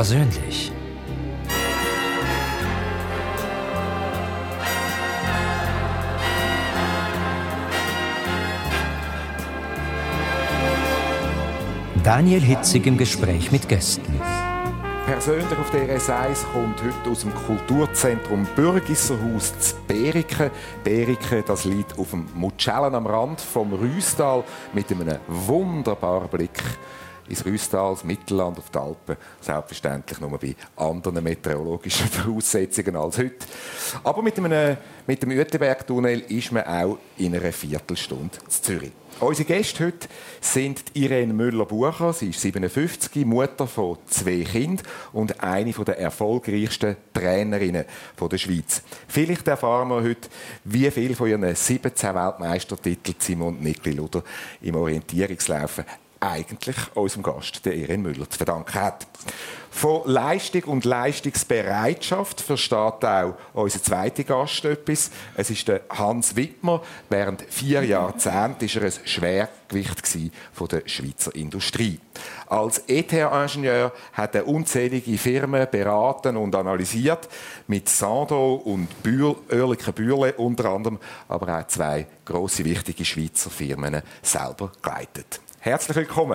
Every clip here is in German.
Persönlich. Daniel Hitzig im Gespräch mit Gästen. Persönlich auf der S1 kommt heute aus dem Kulturzentrum Bürgisserhaus zu Beeriken. Beeriken, das liegt auf dem Mutschellen am Rand vom Rüstal mit einem wunderbaren Blick ins Rüstal, das Mittelland, auf die Alpen. Selbstverständlich nur bei anderen meteorologischen Voraussetzungen als heute. Aber mit dem Uetenberg-Tunnel ist man auch in einer Viertelstunde in Zürich. Unsere Gäste heute sind Irene Müller-Bucher. Sie ist 57, Mutter von 2 Kindern und eine der erfolgreichsten Trainerinnen der Schweiz. Vielleicht erfahren wir heute, wie viel von ihren 17 Weltmeistertiteln Simone Nigli-Luder im Orientierungslaufen eigentlich unserem Gast, der Irene Müller, zu verdanken hat. Von Leistung und Leistungsbereitschaft versteht auch unser zweiter Gast etwas. Es ist der Hans Wittmer. Während 4 Jahrzehnten war er ein Schwergewicht der Schweizer Industrie. Als ETH-Ingenieur hat er unzählige Firmen beraten und analysiert, mit Sando und Oerlikon Bürle unter anderem, aber auch 2 grosse, wichtige Schweizer Firmen selber geleitet. Herzlich willkommen.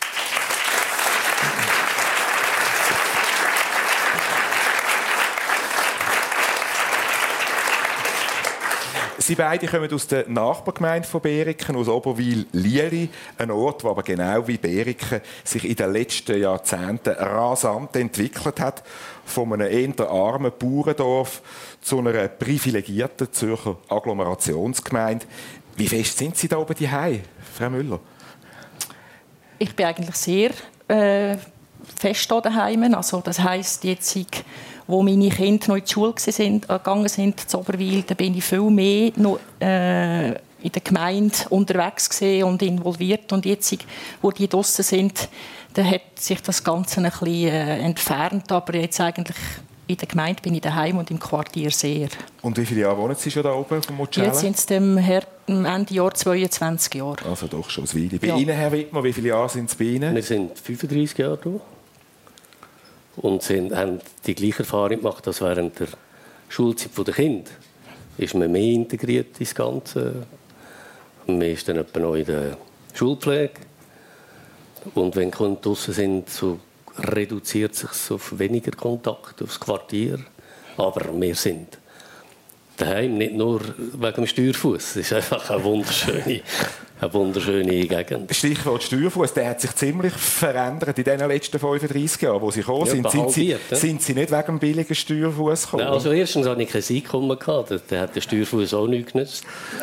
Sie beide kommen aus der Nachbargemeinde von Beeriken, aus Oberwil-Lieri, ein Ort, der aber genau wie Beeriken sich in den letzten Jahrzehnten rasant entwickelt hat, von einem eher armen Bauerndorf zu einer privilegierten Zürcher Agglomerationsgemeinde. Wie fest sind Sie da oben daheim, Frau Müller? Ich bin eigentlich sehr fest daheim. Also, das heisst, jetzt, wo meine Kinder noch in die Schule gegangen sind, zu Oberwil, da bin ich viel mehr noch, in der Gemeinde unterwegs und involviert. Und jetzt, wo die draussen sind, da hat sich das Ganze ein bisschen entfernt. Aber jetzt eigentlich in der Gemeinde bin ich daheim und im Quartier sehr. Und wie viele Jahre wohnen Sie schon da oben vom Mutschellen? Jetzt sind es Ende Jahr 22 Jahre. Also doch schon ein Weile. Bei Ihnen, Herr Wittmer, wie viele Jahre sind es bei Ihnen? Wir sind 35 Jahre da. Und haben die gleiche Erfahrung gemacht als während der Schulzeit der Kinder. Ist man mehr integriert ins Ganze. Man ist dann etwa noch in der Schulpflege. Und wenn die Kinder draussen sind, so reduziert sich auf weniger Kontakt, aufs Quartier. Aber wir sind daheim, nicht nur wegen dem Steuerfuss. Es ist einfach eine wunderschöne Gegend. Stichwort Steuerfuss, der hat sich ziemlich verändert in den letzten 35 Jahren, wo Sie gekommen sind. Sind Sie nicht wegen dem billigen Steuerfuss gekommen? Nein, also erstens hatte ich kein Einkommen. Der hat der Steuerfuss auch nicht genutzt.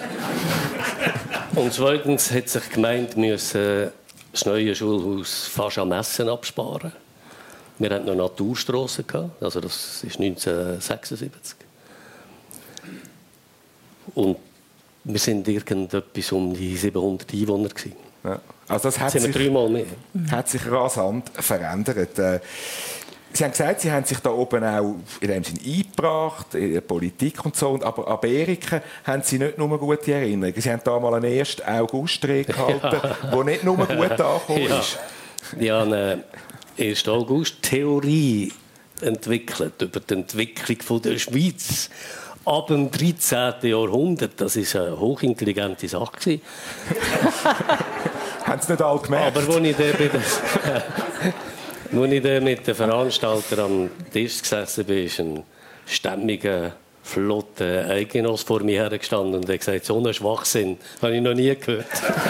Und zweitens hat sich die Gemeinde das neue Schulhaus fast am Essen absparen. Wir hatten noch Naturstrassen, also das ist 1976. Und wir sind irgendetwas um die 700 Einwohner gewesen. Ja. Also das hat sich rasant verändert. Sie haben gesagt, Sie haben sich da oben auch in dem Sinn eingebracht, in der Politik und so. Aber an Beeriken haben Sie nicht nur gute Erinnerungen. Sie haben da mal einen 1. August-Rede gehalten, der nicht nur gut angekommen ist. Ja, eine 1. August-Theorie entwickelt über die Entwicklung der Schweiz. Ab dem 13. Jahrhundert, das war eine hochintelligente Sache. Haben Sie nicht alle gemerkt? Aber als ich dann mit den Veranstaltern am Tisch gesessen bin, ist ein stämmiger, flotter Eigenoss vor mir hergestanden und hat gesagt, so einen Schwachsinn habe ich noch nie gehört.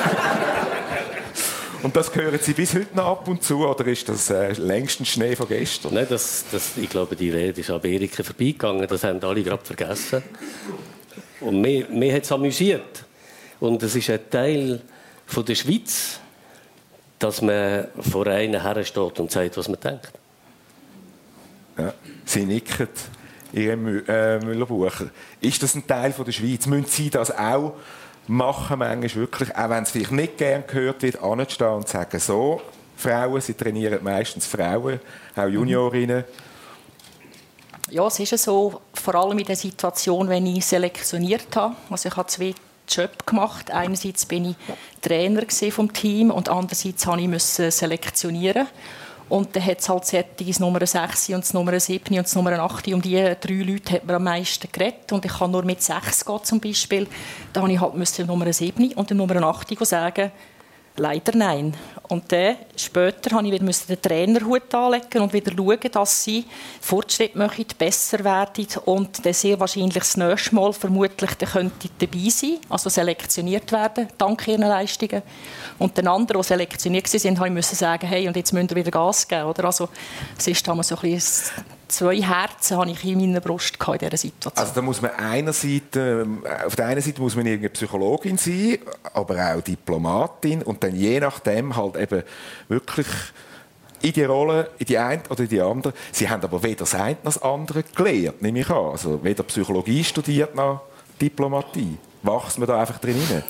Und das hören Sie bis heute noch ab und zu, oder ist das längstens Schnee von gestern? Nein, ich glaube, die Rede ist an Beeriken vorbeigegangen. Das haben alle gerade vergessen. Und mich hat es amüsiert. Und es ist ein Teil von der Schweiz, dass man vor einem hersteht und sagt, was man denkt. Ja, Sie nicken, Irene Müller-Bucher. Ist das ein Teil von der Schweiz? Müssen Sie das auch machen, manchmal wirklich, auch wenn es vielleicht nicht gern gehört wird, anzustehen und zu sagen, so, Frauen, Sie trainieren meistens Frauen, auch Juniorinnen. Ja, es ist so, vor allem in der Situation, wenn ich selektioniert habe. Also ich habe 2 Jobs gemacht. Einerseits bin ich Trainer vom Team und andererseits musste ich selektionieren. Und dann hat es halt das Nummer 6 und das Nummer 7 und das Nummer 8. Um diese 3 Leute hat man am meisten geredet. Und ich kann nur mit 6 gehen zum Beispiel. Da musste ich halt dem Nummer 7 und dem Nummer 8 sagen, leider nein. Und dann, später musste ich wieder den Trainerhut anlegen und wieder schauen, dass sie Fortschritt machen, besser werden und dann sehr wahrscheinlich das nächste Mal vermutlich könnte dabei sein, also selektioniert werden, dank ihren Leistungen. Und den anderen, die selektioniert waren, musste ich sagen, hey, und jetzt müsst ihr wieder Gas geben. Oder? Also, es ist damals so ein bisschen 2 Herzen hatte ich in meiner Brust in dieser Situation. Also da muss man auf der einen Seite muss man irgendeine Psychologin sein, aber auch Diplomatin und dann je nachdem halt eben wirklich in die Rolle, in die eine oder in die andere. Sie haben aber weder das eine noch das andere gelernt, nehme ich an. Also weder Psychologie studiert noch Diplomatie. Wächst man da einfach drin hinein?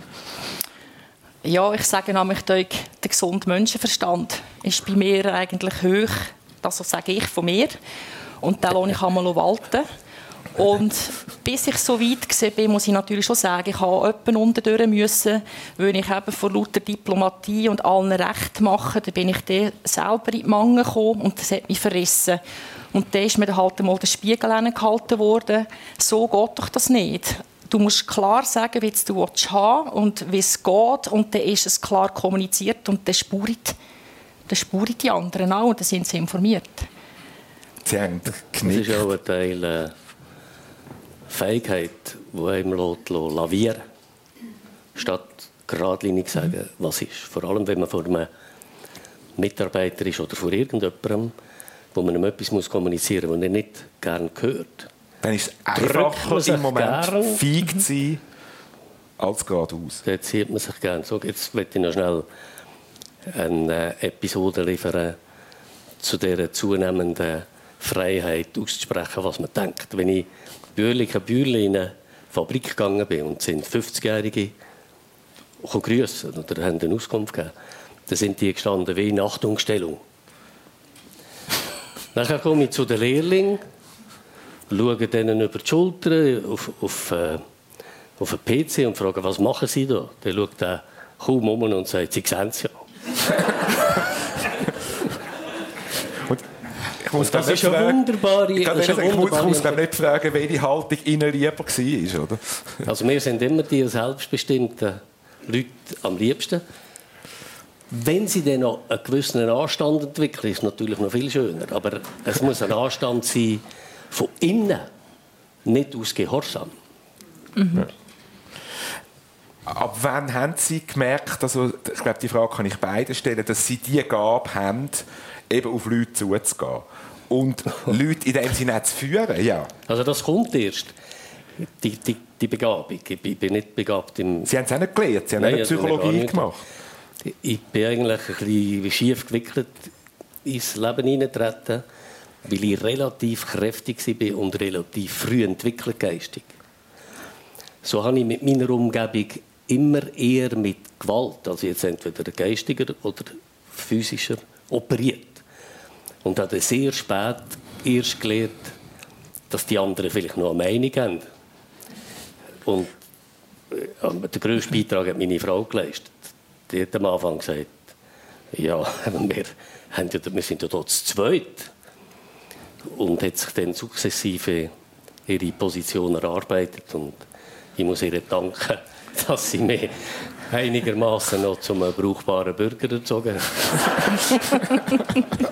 Ja, ich sage nämlich, der gesunde Menschenverstand ist bei mir eigentlich hoch. Das sage ich von mir. Und den lasse ich einmal walten. Und bis ich so weit war, muss ich natürlich schon sagen, ich habe jemanden unten müssen, weil ich eben vor lauter Diplomatie und allen Recht machen, da bin ich dann selber in die Mangel gekommen und das hat mich verrissen. Und dann ist mir halt einmal der Spiegel gehalten worden, so geht doch das nicht. Du musst klar sagen, wie du haben und wie es geht und dann ist es klar kommuniziert und dann spüren die anderen auch und dann sind sie informiert. Sie haben genickt. Das ist auch ein Teil Fähigkeit, die einem lavieren lässt, statt geradlinig sagen, was ist. Vor allem, wenn man vor einem Mitarbeiter ist oder vor irgendjemandem, wo man ihm etwas kommunizieren muss, was er nicht gerne hört. Dann ist es einfacher im Moment, feig zu sein, als geradeaus. Dann zieht man sich gerne. So, jetzt möchte ich noch schnell eine Episode liefern zu dieser zunehmenden Freiheit auszusprechen, was man denkt. Wenn ich Bürli in eine Fabrik gegangen bin und sind 50-Jährige grüßen oder haben eine Auskunft gegeben, dann sind die gestanden wie in Achtungsstellung. Dann komme ich zu den Lehrlingen, schaue denen über die Schulter auf den PC und frage, was machen sie da? Dann schaut er kaum um und sagt, sie sehen es ja. Das ist eine wunderbare... Ich muss nicht fragen, welche Haltung Ihnen lieber war, oder? Also wir sind immer die selbstbestimmten Leute am liebsten. Wenn sie dann noch einen gewissen Anstand entwickeln, ist es natürlich noch viel schöner. Aber es muss ein Anstand sein von innen, nicht aus Gehorsam. Mhm. Ab wann haben Sie gemerkt, also ich glaube, die Frage kann ich beide stellen, dass Sie die Gabe haben, eben auf Leute zuzugehen und Leute in dem Sinne zu führen? Ja. Also das kommt erst, die Begabung. Ich bin nicht begabt im... Sie haben es auch nicht gelernt, Sie haben nicht Psychologie gemacht. Ich bin eigentlich ein bisschen schief gewickelt ins Leben hineingetreten, weil ich relativ kräftig war und relativ früh entwickelt geistig. So habe ich mit meiner Umgebung immer eher mit Gewalt, also jetzt entweder geistiger oder physischer, operiert. Und habe sehr spät erst gelernt, dass die anderen vielleicht noch eine Meinung haben. Und den grössten Beitrag hat meine Frau geleistet. Die hat am Anfang gesagt, ja, wir sind ja dort zu zweit. Und hat sich dann sukzessive ihre Position erarbeitet. Und ich muss ihr danken, dass sie mich einigermaßen noch zum brauchbaren Bürger erzogen hat.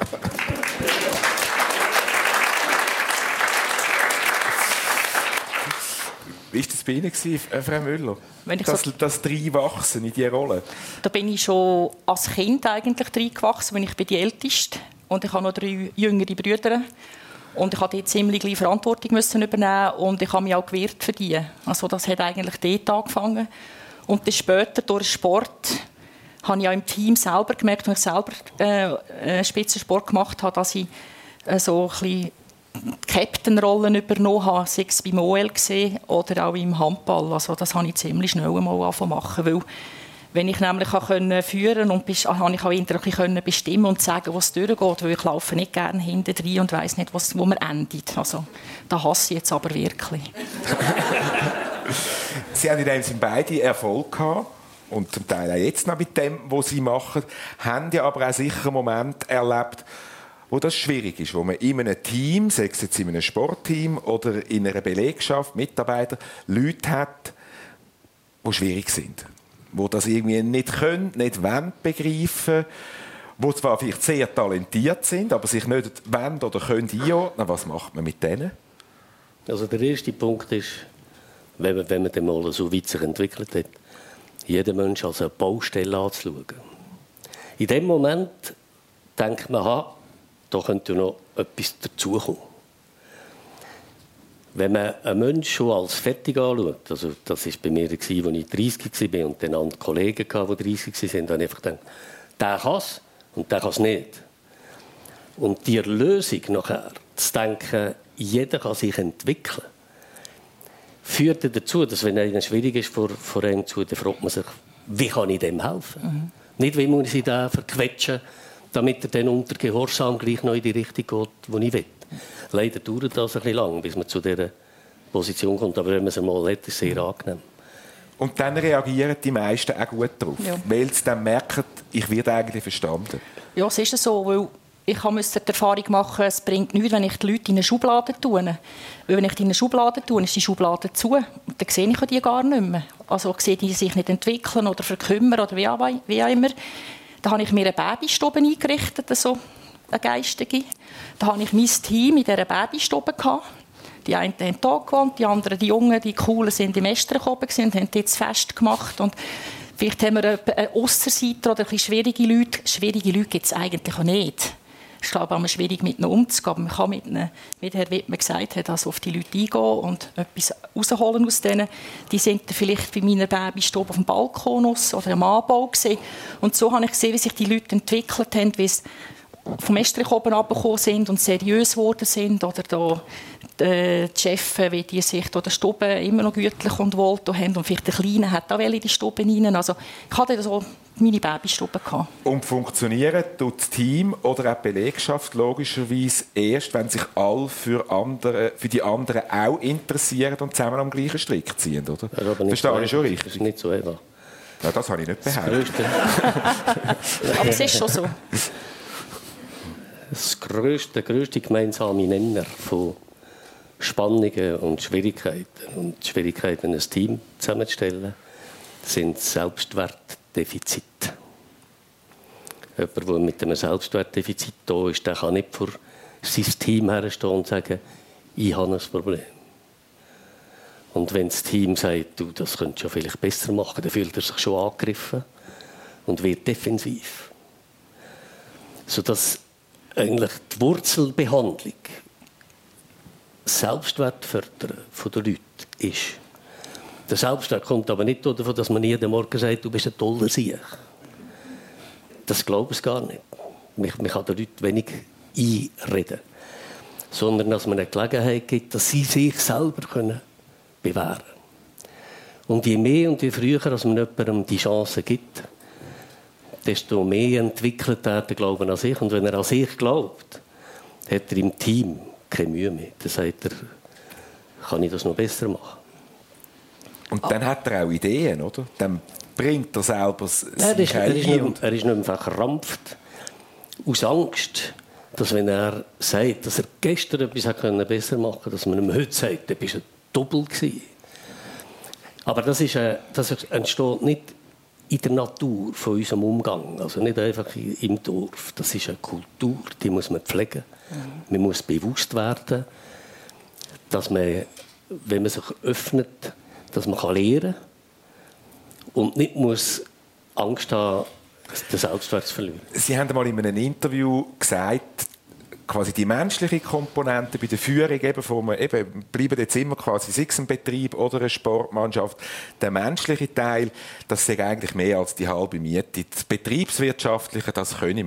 Wie war das bei Ihnen, Frau Müller? Das Reinwachsen in diese Rolle? Da bin ich schon als Kind eigentlich reingewachsen, weil ich bin die Älteste und ich habe noch 3 jüngere Brüder. Und ich musste die ziemlich gleich Verantwortung übernehmen und ich habe mich auch gewehrt für die. Also das hat eigentlich dort angefangen. Und dann später durch den Sport habe ich auch im Team selber gemerkt, als ich selber Spitzensport gemacht habe, dass ich so ein bisschen Captain-Rollen übernommen habe, sei es beim OL oder auch im Handball. Also das habe ich ziemlich schnell einmal angefangen, weil wenn ich nämlich führen konnte, habe ich auch ein bisschen bestimmen und sagen, was durchgeht, weil ich laufe nicht gerne hinten rein und weiss nicht, wo man endet. Also da hasse ich jetzt aber wirklich. Sie haben in dem Sinne beide Erfolg gehabt und zum Teil auch jetzt noch mit dem, was sie machen, haben ja aber auch sicher einen Moment erlebt, wo das schwierig ist, wo man in einem Team, sei es jetzt in einem Sportteam oder in einer Belegschaft, Mitarbeiter, Leute hat, die schwierig sind, die das irgendwie nicht können, nicht wollen begreifen, die zwar vielleicht sehr talentiert sind, aber sich nicht wollen oder können einordnen. Was macht man mit denen? Also der erste Punkt ist, wenn man dann mal so weit sich entwickelt hat, jeden Menschen als eine Baustelle anzuschauen. In dem Moment denkt man, da könnte noch etwas dazukommen. Wenn man einen Menschen schon als fertig anschaut, also das war bei mir, als ich 30 war und dann andere Kollegen, die 30 waren, dann habe ich einfach gedacht, der kann es und der kann es nicht. Und die Erlösung nachher, zu denken, jeder kann sich entwickeln, führt dazu, dass wenn einer schwierig ist vor einem zu, dann fragt man sich, wie kann ich dem helfen? Nicht, wie muss ich den verquetschen, damit er dann unter Gehorsam gleich noch in die Richtung geht, die ich will. Leider dauert das ein bisschen lang, bis man zu dieser Position kommt. Aber wenn man es einmal hat, ist es sehr angenehm. Und dann reagieren die meisten auch gut darauf, weil sie dann merken, ich werde eigentlich verstanden. Ja, es ist so, weil ich musste die Erfahrung machen, es bringt nichts, wenn ich die Leute in eine Schublade tue. Weil wenn ich die in eine Schublade tue, ist die Schublade zu. Und dann sehe ich die gar nicht mehr. Also sehe die sich nicht entwickeln oder verkümmern oder wie auch immer. Da habe ich mir eine Babystube eingerichtet, so eine geistige. Da habe ich mein Team in dieser Babystube gehabt. Die einen haben hier gewohnt, die anderen, die Jungen, die Coolen, sind im Estrich oben und haben jetzt Fest gemacht. Und vielleicht haben wir eine Ausserseiter oder ein bisschen schwierige Leute. Schwierige Leute gibt es eigentlich auch nicht. Es ist, glaube ich, schwierig, mit ihnen umzugehen. Man kann mit ihnen, wie Herr Wittmann gesagt hat, also auf die Leute eingehen und etwas rausholen aus denen. Die sind vielleicht bei meiner Babystube auf dem Balkon oder am Anbau gewesen. Und so habe ich gesehen, wie sich die Leute entwickelt haben, wie sie vom Estrich oben runtergekommen sind und seriös geworden sind. Oder da die Chefs, wie die sich da der Stube immer noch gütlich und wohl haben. Und vielleicht der Kleine hat auch in die Stube rein. Also ich hatte so meine Babystube gehabt. Und funktionieren tut das Team oder auch die Belegschaft logischerweise erst, wenn sich alle für die anderen auch interessieren und zusammen am gleichen Strick ziehen, oder? Verstehe ich schon richtig? Das ist nicht so einfach. Ja, das habe ich nicht behauptet. Aber es ist schon so. Der grösste gemeinsame Nenner von Spannungen und Schwierigkeiten ein Team zusammenzustellen, sind Selbstwertdefizite. Jemand, der mit einem Selbstwertdefizit da ist, der kann nicht vor sein Team herstehen und sagen, ich habe ein Problem. Und wenn das Team sagt, du, das könntest du ja vielleicht besser machen, dann fühlt er sich schon angegriffen und wird defensiv. Sodass eigentlich die Wurzelbehandlung, Selbstwert fördern von den Leuten ist. Der Selbstwert kommt aber nicht davon, dass man jeden Morgen sagt, du bist ein toller Sieg. Das glaube ich gar nicht. Man kann den Leuten wenig einreden. Sondern dass man eine Gelegenheit gibt, dass sie sich selber bewähren können. Und je mehr und je früher als man jemandem die Chance gibt, desto mehr entwickelt er den Glauben an sich. Und wenn er an sich glaubt, hat er im Team keine Mühe mehr. Dann sagt er, kann ich das noch besser machen. Und dann hat er auch Ideen, oder? Dann bringt er selber er ist nicht mehr verkrampft. Aus Angst, dass wenn er sagt, dass er gestern etwas besser machen konnte, dass man ihm heute sagt, du bist ein Doppel gewesen. Aber das entsteht nicht in der Natur von unserem Umgang, also nicht einfach im Dorf. Das ist eine Kultur, die muss man pflegen. Man muss bewusst werden, dass man, wenn man sich öffnet, dass man lernen kann und nicht muss Angst haben, den Selbstwert zu verlieren. Sie haben einmal in einem Interview gesagt, quasi die menschliche Komponente bei der Führung, bleiben jetzt immer quasi sei es ein Betrieb oder eine Sportmannschaft, der menschliche Teil, das ist eigentlich mehr als die halbe Miete. Das Betriebswirtschaftliche, das können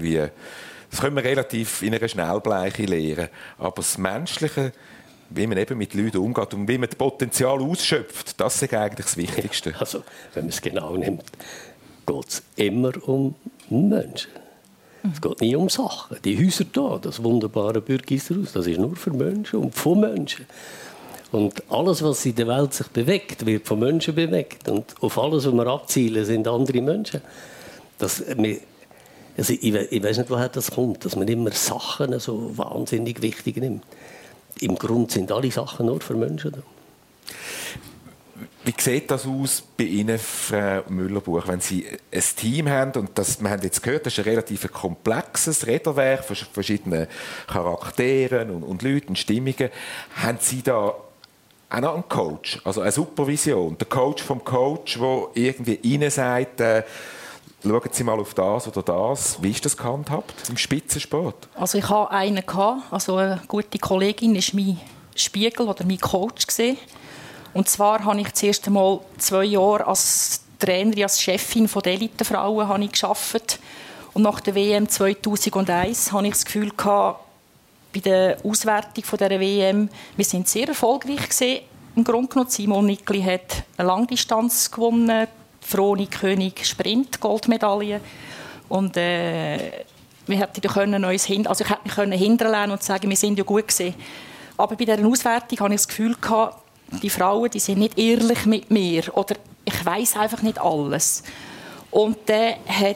wir relativ in einer Schnellbleiche lernen. Aber das Menschliche, wie man eben mit Leuten umgeht und wie man das Potenzial ausschöpft, das ist eigentlich das Wichtigste. Ja, also, wenn man es genau nimmt, geht es immer um Menschen. Es geht nie um Sachen. Die Häuser hier, das wunderbare Bürgisserhaus, das ist nur für Menschen und von Menschen. Und alles, was in der Welt sich bewegt, wird von Menschen bewegt. Und auf alles, was wir abzielen, sind andere Menschen. Ich weiß nicht, woher das kommt, dass man immer Sachen so wahnsinnig wichtig nimmt. Im Grunde sind alle Sachen nur für Menschen da. Wie sieht das aus bei Ihnen, Frau Müller-Buch, wenn Sie ein Team haben? Und wir haben jetzt gehört, das ist ein relativ komplexes Räderwerk von verschiedenen Charakteren und Leuten und Stimmungen. Haben Sie da auch noch einen Coach, also eine Supervision, der Coach vom Coach, der irgendwie Ihnen sagt, schauen Sie mal auf das oder das. Wie ist das gehandhabt im Spitzensport? Also ich hatte einen, also eine gute Kollegin war mein Spiegel oder mein Coach gewesen. Und zwar habe ich zuerst einmal 2 Jahre als Trainerin, als Chefin der Elitefrauen gearbeitet. Und nach der WM 2001 hatte ich das Gefühl gehabt, bei der Auswertung dieser WM, wir sind sehr erfolgreich gewesen. Im Grunde genommen, Simon Nickli hat eine Langdistanz gewonnen, Froni König Sprint, Goldmedaille. Und wir hätten uns also ich hätte mich hinterlassen und sagen, wir sind ja gut gewesen. Aber bei dieser Auswertung hatte ich das Gefühl gehabt, die Frauen, die sind nicht ehrlich mit mir oder ich weiss einfach nicht alles. Und dann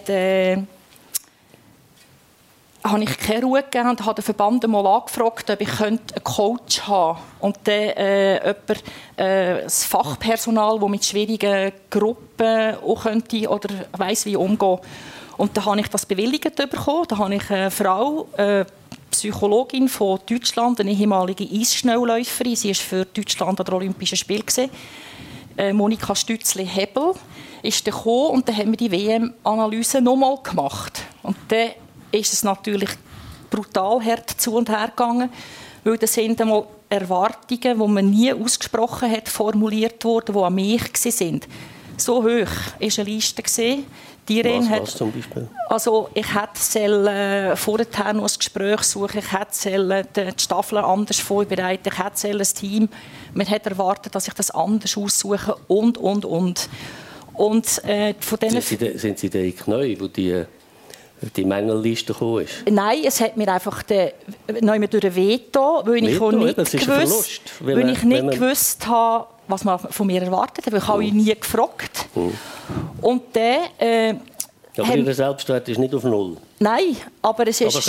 habe ich keine Ruhe gegeben und habe den Verband einmal angefragt, ob ich einen Coach haben könnte. Und dann das Fachpersonal, das mit schwierigen Gruppen auch könnte oder weiss, wie umgehen. Und dann habe ich das bewilligt bekommen. Da habe ich eine Frau, Psychologin von Deutschland, eine ehemalige Eisschnellläuferin. Sie war für Deutschland an den Olympischen Spielen. Monika Stützli-Hebel ist gekommen und dann haben wir die WM-Analyse nochmal gemacht. Und dann ist es natürlich brutal hart zu und her gegangen, weil das sind einmal Erwartungen, die man nie ausgesprochen hat, formuliert wurden, die an mich waren. So hoch war eine Liste. Was zum Beispiel? Also ich hätte vorher noch ein Gespräch suchen, ich hätte die Staffel anders vorbereiten, ich hätte ein Team. Man hat erwartet, dass ich das anders aussuche und. Und von sind Sie da in Knäu, wo die Mängelliste gekommen ist? Nein, es hat mir einfach neu durch den Veto, weil ich nicht gewusst habe, was man von mir erwartet hat. Ich habe ihn nie gefragt. Und dann, aber Ihr Selbstwert ist nicht auf 0? Nein, aber es ist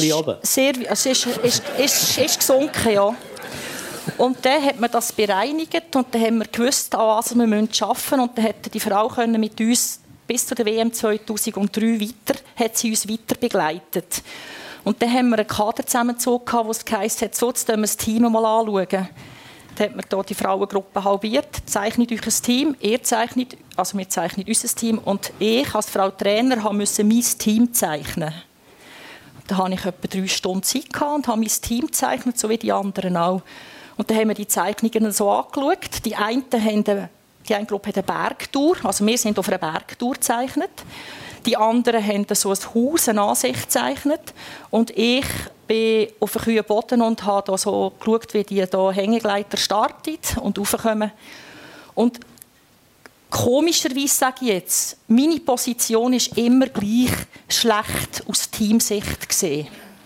ist gesunken, ja. Und dann hat man das bereinigt und dann haben wir gewusst, an was wir arbeiten müssen. Und dann hat die Frau mit uns bis zu der WM 2003 hat sie uns weiter begleitet. Und dann haben wir einen Kader zusammengezogen, wo es geheißen hat, so, jetzt müssen wir das Team mal anschauen. Dann hat man hier die Frauengruppe halbiert, zeichnet euch ein Team, wir zeichnen unser Team und ich als Frau Trainer musste mein Team zeichnen. Da hatte ich etwa 3 Stunden Zeit und habe mein Team gezeichnet, so wie die anderen auch. Und dann haben wir die Zeichnungen so angeschaut. Die eine Gruppe hat eine Bergtour, also wir sind auf einer Bergtour gezeichnet. Die anderen haben so ein Haus, eine Ansicht gezeichnet. Und ich bin auf einem kühlen Boden und habe da so geschaut, wie die da Hängegleiter starten und raufkommen. Und komischerweise sage ich jetzt, meine Position ist immer gleich schlecht aus Teamsicht gesehen.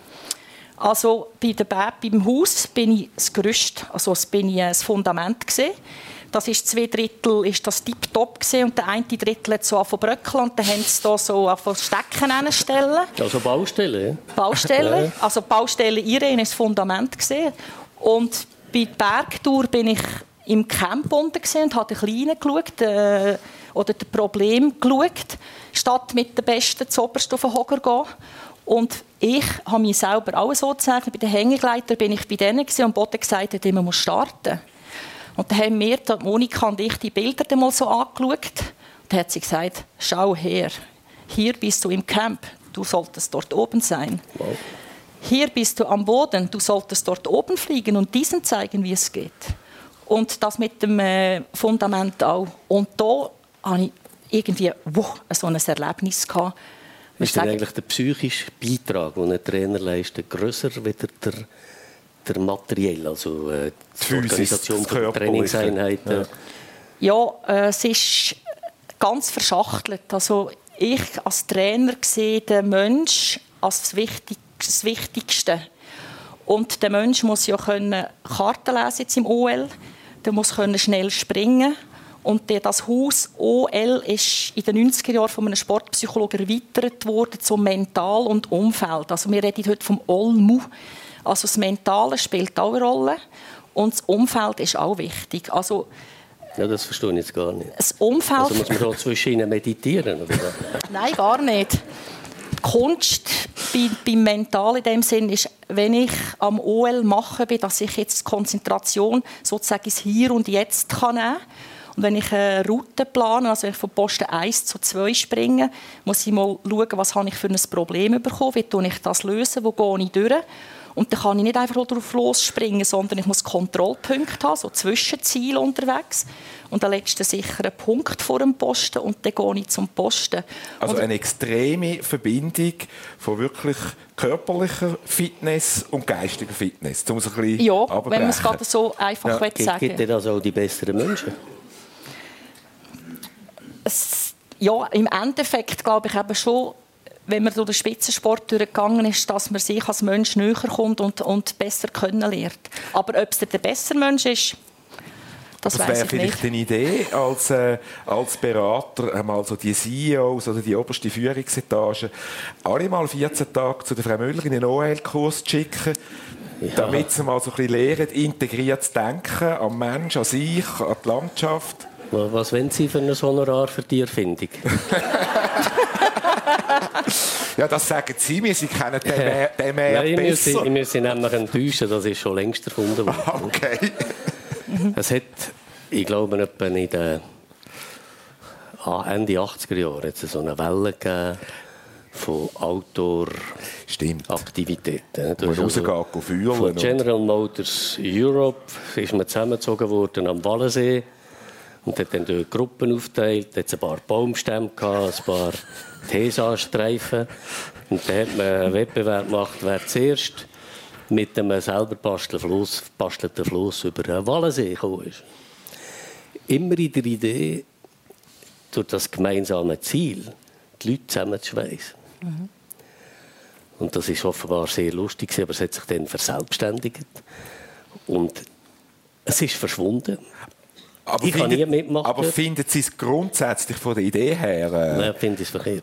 Also beim Haus bin ich das Gerüst, also bin ich das Fundament gesehen. Das ist 2/3 ist das tiptop gesehen und der eine Drittel hat so angefangen zu bröckeln und dann haben sie da so angefangen zu Stecken hinstellen. Also Baustelle, ja? Baustelle, also Baustelle Irene ist das Fundament gesehen. Und bei der Bergtour bin ich im Camp unten gesehen und habe den Kleinen geschaut, oder das Problem geschaut, statt mit den Besten zuoberst auf den Hocker gehen. Und ich habe mich selber auch so gezeichnet. Bei den Hängegleitern bin ich bei denen und am Boden gesagt, dass man starten muss. Und dann haben wir, Monika und ich, die Bilder mal so angeschaut. Und dann hat sie gesagt, schau her, hier bist du im Camp, du solltest dort oben sein. Wow. Hier bist du am Boden, du solltest dort oben fliegen und diesen zeigen, wie es geht. Und das mit dem Fundament auch. Und da hatte ich irgendwie so ein Erlebnis gehabt. Ist denn eigentlich der psychische Beitrag, den ein Trainer leistet, grösser als der materielle, also die Organisation der Trainingseinheiten? Ja, es ist ganz verschachtelt. Also ich als Trainer sehe den Menschen als das Wichtigste. Und der Mensch muss ja Karten lesen jetzt im OL. der muss schnell springen. Und das Haus OL ist in den 90er Jahren von einem Sportpsychologen erweitert worden zum Mental und Umfeld. Also wir reden heute vom OLMU. Also das Mentale spielt auch eine Rolle und das Umfeld ist auch wichtig. Also, ja, das verstehe ich jetzt gar nicht. Das Umfeld... Also muss man da zwischen ihnen meditieren? Oder? Nein, gar nicht. Kunst beim Mental in dem Sinn ist, wenn ich am OL mache, dass ich jetzt die Konzentration sozusagen ins Hier und Jetzt kann nehmen kann. Und wenn ich eine Route plane, also wenn ich von Posten 1 zu 2 springe, muss ich mal schauen, was habe ich für ein Problem bekommen, wie löse ich das, wo gehe ich durch. Und dann kann ich nicht einfach darauf losspringen, sondern ich muss Kontrollpunkte haben, so Zwischenziele unterwegs. Und der letzte sichere Punkt vor dem Posten und dann gehe ich zum Posten. Also eine extreme Verbindung von wirklich körperlicher Fitness und geistiger Fitness. Um es ein bisschen ja, wenn man es gerade so einfach sagen will. Gibt dir das auch die besseren Menschen? Ja, im Endeffekt glaube ich eben schon, wenn man durch den Spitzensport durchgegangen ist, dass man sich als Mensch näher kommt und besser können lernt. Aber ob es der bessere Mensch ist, das weiß ich nicht. Das wäre vielleicht eine Idee, als Berater einmal so die CEOs oder die oberste Führungsetage alle mal 14 Tage zu der Frau Müller in den OL-Kurs zu schicken, damit sie mal so ein bisschen lernen, integriert zu denken, am Mensch, an sich, an die Landschaft. Was wollen Sie für ein Honorar für die Erfindung? Ja, das sagen Sie mir. Sie kennen den mehr besser. Ich muss Sie nämlich enttäuschen, das ist schon längst erfunden worden. Okay. Es hat, ich glaube, etwa in den Ende 80er Jahren so eine Welle gegeben von Outdoor-Aktivitäten. Man rausgeht, fühlen. Von General Motors Europe ist man zusammengezogen worden am Wallensee. Und hat dann dort Gruppen aufgeteilt, hat ein paar Baumstämme gehabt, ein paar Tesa-Streifen. Und dann hat man einen Wettbewerb gemacht, wer zuerst mit einem selber bastelten Fluss über einen Wallensee gekommen ist. Immer in der Idee, durch das gemeinsame Ziel, die Leute zusammenzuschweissen. Mhm. Und das war offenbar sehr lustig, aber es hat sich dann verselbstständigt. Und es ist verschwunden. Aber ich kann nie mitmachen. Aber finden Sie es grundsätzlich von der Idee her? Nein, ich finde es verkehrt.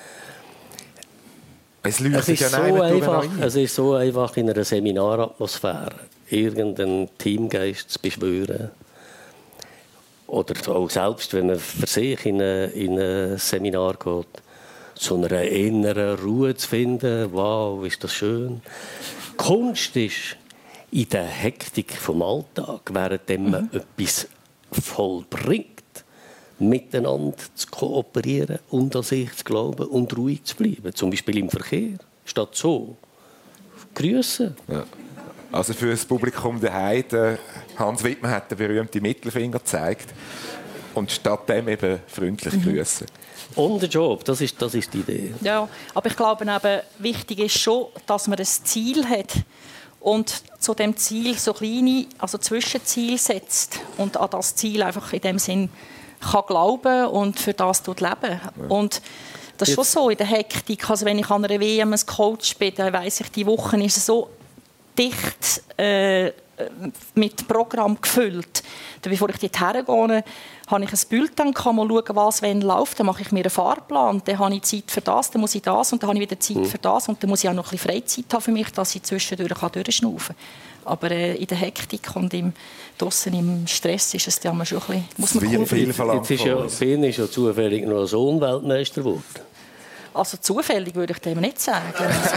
Es ist so einfach in einer Seminaratmosphäre irgendeinen Teamgeist zu beschwören. Oder auch selbst, wenn man für sich in ein Seminar geht, so eine innere Ruhe zu finden. Wow, ist das schön. Kunst ist in der Hektik vom Alltag, während man etwas vollbringt, miteinander zu kooperieren und an sich zu glauben und ruhig zu bleiben. Zum Beispiel im Verkehr. Statt so grüßen. Ja. Also für das Publikum daheim, Hans Wittmann hat den berühmten Mittelfinger gezeigt und statt dem eben freundlich grüßen. On the job, das ist die Idee. Ja, aber ich glaube eben, wichtig ist schon, dass man ein Ziel hat. Und zu dem Ziel so kleine, also Zwischenziele setzt und an das Ziel einfach in dem Sinn kann glauben und für das leben. Ja. Und das ist schon so in der Hektik. Also wenn ich an einer WM als Coach bin, dann weiss ich, die Woche ist so dicht mit Programm gefüllt. Bevor ich dort hergehe, habe ich ein Bild, dann kann man schauen, was wenn läuft. Dann mache ich mir einen Fahrplan. Dann habe ich Zeit für das, dann muss ich das und dann habe ich wieder Zeit für das. Und dann muss ich auch noch ein bisschen Freizeit haben für mich, dass ich zwischendurch durchschnaufen kann. Aber in der Hektik und draussen im Stress ist es ja schon ein bisschen, muss man viel verlangt. Jetzt ist ja zufällig noch ein Sohn Weltmeister geworden. Also zufällig würde ich dem nicht sagen.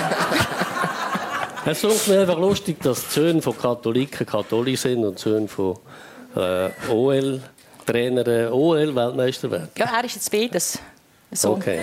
Es ist mir einfach lustig, dass die Söhne von Katholiken katholisch sind und die Söhne von OL-Trainern OL-Weltmeister werden. Ja, er ist jetzt beides. So. Okay.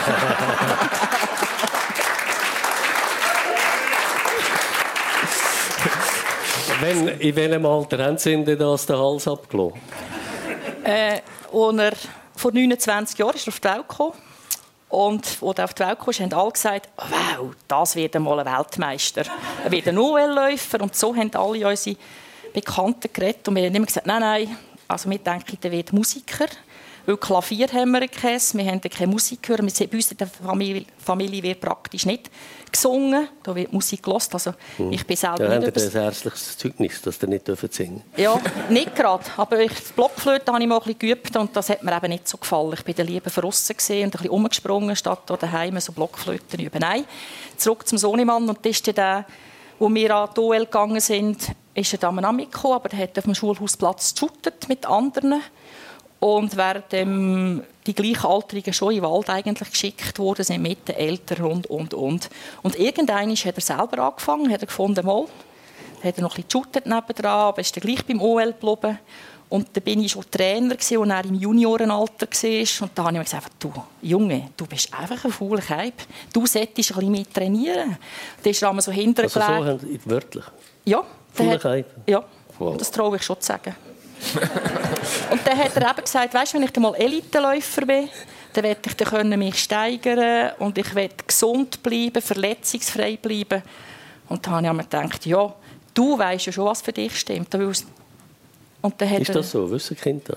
In welchem Alter haben Sie denn das den Hals abgelassen? Als er vor 29 Jahren ist er auf die Welt gekommen. Und als er auf die Welt kam, haben alle gesagt, wow, das wird einmal ein Weltmeister. Er wird ein OL-Läufer. Und so haben alle unsere Bekannten geredet. Und wir haben immer gesagt, nein, also wir denken, er wird Musiker. Weil Klavier haben wir kein, wir haben keine Musik gehört. Bei uns in der Familie wird praktisch nicht gesungen. Da wird Musik gehört. Also, ich bin selber ja, nicht... Habt ihr ein ärztliches Zeugnis, dass ihr nicht singen dürft? Ja, nicht gerade. Aber die Blockflöte habe ich mal ein bisschen geübt und das hat mir eben nicht so gefallen. Ich war lieber draussen und ein bisschen rumgesprungen, statt daheim so Blockflöten üben. Nein, zurück zum Sohnemann. Und das ist der, wo wir an die OL gegangen sind, ist er dann auch mitgekommen, aber er hat auf dem Schulhausplatz geshootet mit anderen. Und während die Gleichaltrigen schon in den Wald eigentlich geschickt wurden, sind mit den Eltern und. Und irgendwann hat er selber angefangen, hat er gefunden, mal, hat er noch ein bisschen geshootet nebendran, aber ist dann gleich beim OL geblieben. Und dann war ich schon Trainer, als er im Juniorenalter war. Und da habe ich mir gesagt, du Junge, du bist einfach ein fauler Keib. Du solltest ein bisschen mehr trainieren. Da ist er so hintergelegt. Also so wörtlich? Ja. Fauler Keib? Ja, wow. Das traue ich schon zu sagen. Und dann hat er eben gesagt, weißt, wenn ich dann mal Eliteläufer bin, dann werde ich dann mich steigern und ich werde gesund bleiben, verletzungsfrei bleiben. Und dann habe ich mir gedacht, ja, du weißt ja schon, was für dich stimmt. Und dann ist das so? Wissen Kinder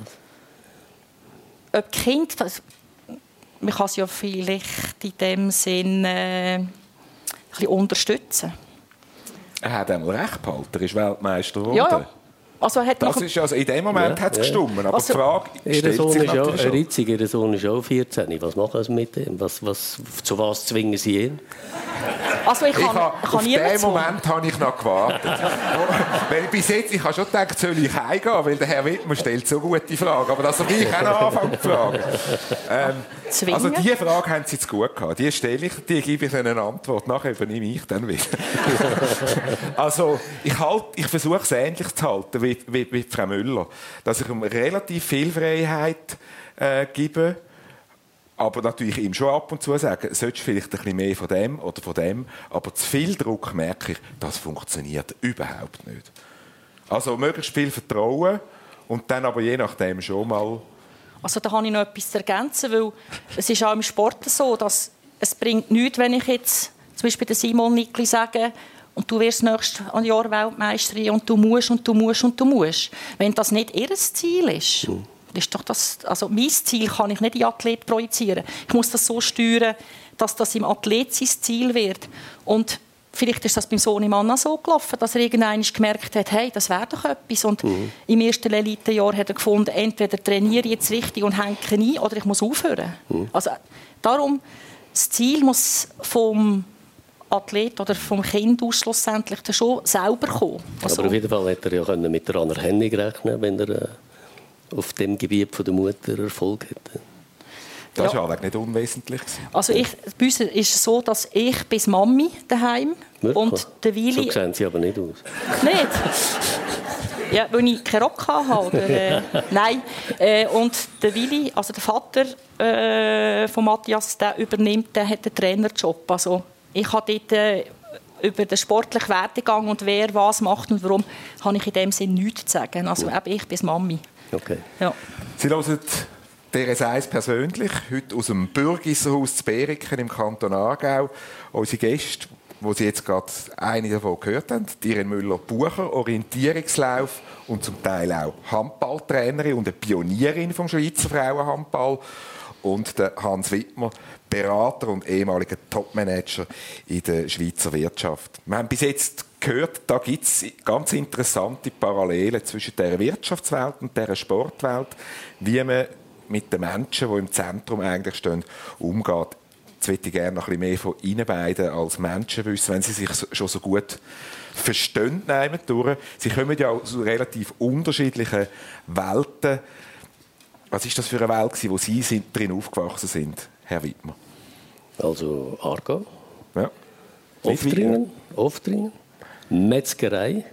das? Ob Kind, man kann es ja vielleicht in dem Sinn ein bisschen unterstützen. Er hat einmal recht behalten, er ist Weltmeister geworden. Ja. Also in dem Moment hat es gestimmt, aber also, die Frage stellt sich natürlich schon. Ritzig, ihr Sohn ist auch 14. Was machen Sie mit dem? Zu was zwingen Sie ihn? Also ich kann auf den Moment habe ich noch gewartet. Weil bis jetzt, ich habe schon gedacht, soll ich heimgehen, weil der Herr Wittmann stellt so gute Fragen. Aber dass er mich auch noch anfängt zu fragen. Also diese Frage haben Sie jetzt gut gehabt. Die stelle ich, die gebe ich eine Antwort. Nachher übernehme ich dann wieder. Also ich versuche es ähnlich zu halten wie Frau Müller. Dass ich ihm relativ viel Freiheit gebe. Aber natürlich ihm schon ab und zu sagen, solltest du vielleicht ein bisschen mehr von dem oder von dem. Aber zu viel Druck merke ich, das funktioniert überhaupt nicht. Also möglichst viel Vertrauen und dann aber je nachdem schon mal... Also da habe ich noch etwas zu ergänzen, weil es ist auch im Sport so, dass es bringt nichts, wenn ich jetzt zum Beispiel den Simon Nickli sage, und du wirst nächstes Jahr Weltmeisterin und du musst und du musst und du musst. Wenn das nicht ihr Ziel ist... ist doch das, also mein Ziel kann ich nicht in Athlet projizieren. Ich muss das so steuern, dass das im Athlet sein Ziel wird. Und vielleicht ist das beim Sohnemann auch so gelaufen, dass er irgendwann gemerkt hat, hey, das wäre doch etwas. Und im ersten Elitejahr hat er gefunden, entweder trainiere ich jetzt richtig und hänge ein oder ich muss aufhören. Also darum, das Ziel muss vom Athlet oder vom Kind aus schlussendlich schon selber kommen. Also, aber auf jeden Fall hätte er ja mit der Anerkennung rechnen, wenn er auf dem Gebiet von der Mutter Erfolg hätte. Das war ja nicht unwesentlich. Also bei uns ist es so, dass ich bis Mami daheim und der Willi... So sehen Sie aber nicht aus. Nicht? Ja, weil ich keinen Rock hatte. Nein. Und der Willi, also der Vater von Matthias, der übernimmt, der hat den Trainerjob. Also ich habe dort über den sportlichen Werdegang und wer was macht und warum, habe ich in dem Sinne nichts zu sagen. Also eben ich bis Mami. Okay. Ja. Sie hören DRS 1 persönlich, heute aus dem Bürgisserhaus zu Beriken im Kanton Aargau. Unsere Gäste, die Sie jetzt gerade eine davon gehört haben, Irene Müller-Bucher, Orientierungslauf und zum Teil auch Handballtrainerin und eine Pionierin vom Schweizer Frauenhandball. Und der Hans Wittmer, Berater und ehemaliger Topmanager in der Schweizer Wirtschaft. Wir haben bis jetzt gehört, da gibt es ganz interessante Parallelen zwischen der Wirtschaftswelt und der Sportwelt, wie man mit den Menschen, die im Zentrum eigentlich stehen, umgeht. Jetzt möchte ich gerne noch ein bisschen mehr von Ihnen beiden als Menschen wissen, wenn Sie sich schon so gut verstehen. Sie kommen ja aus relativ unterschiedlichen Welten. Was war das für eine Welt, wo Sie drin aufgewachsen sind, Herr Wittmer? Also Aargau, ja. Oftringen, Metzgerei.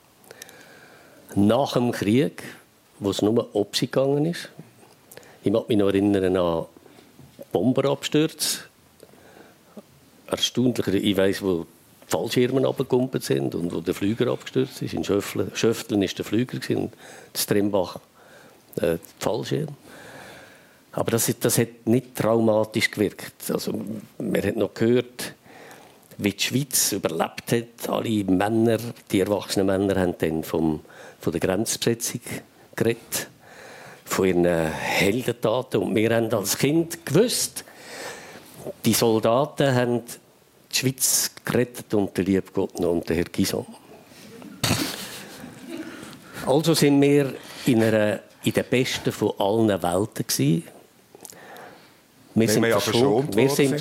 Nach dem Krieg, wo es nur Opsi gegangen ist. Ich mag mich noch erinnern an Bomberabstürze. Erstaunlich, ich weiss, wo die Fallschirme runtergekumpelt sind und wo der Flüger abgestürzt ist. In Schöfteln war der Flüger und in Strembach die Fallschirme. Aber das hat nicht traumatisch gewirkt. Also, man hat noch gehört, wie die Schweiz überlebt hat. Alle Männer, die erwachsenen Männer, haben dann von der Grenzbesetzung geredet. von ihren Heldentaten. Und wir haben als Kind gewusst, die Soldaten haben die Schweiz gerettet und der liebe Gott noch und der Herr Gison. Also sind wir in der besten von allen Welten gewesen. Wir sind verschont.